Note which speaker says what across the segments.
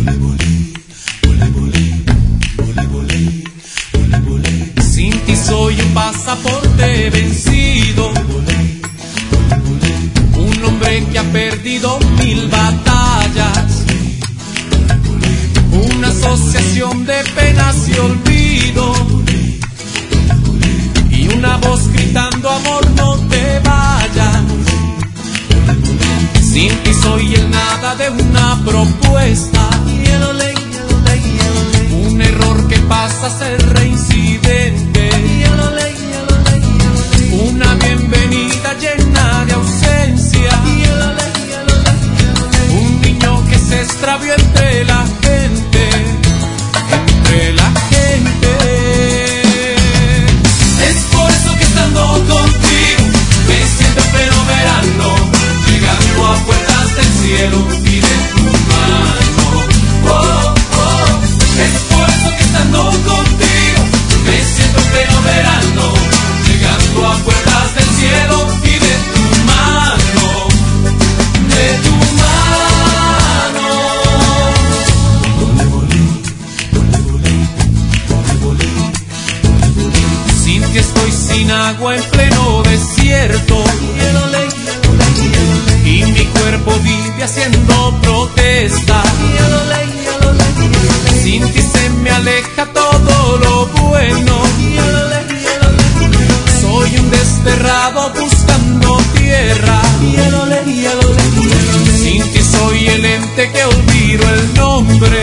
Speaker 1: Sin ti soy un pasaporte vencido, un hombre que ha perdido 1000 batallas, una asociación de penas y olvido, y una voz gritando amor no te vayas. Sin ti soy el nada de una propuesta, un error que pasa a ser reincidente, una bienvenida llena de ausencia, un niño que se extravió entre la gente, entre la gente. Es por eso que estando contigo me siento en pleno verano, llegando a puertas del cielo y de tu mano. Oh, oh. Es por eso que estando contigo me siento en pleno verano, llegando a puertas del cielo y de tu mano, de tu mano. Sin ti estoy sin agua en pleno desierto, y mi cuerpo vive haciendo protesta. Sin ti se me aleja todo lo bueno, soy un desterrado buscando tierra. Sin ti soy el ente que olvido el nombre,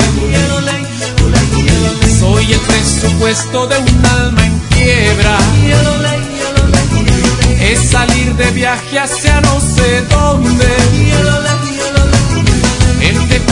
Speaker 1: soy el presupuesto de un alma en quiebra. Es salir de viaje hacia no sé dónde,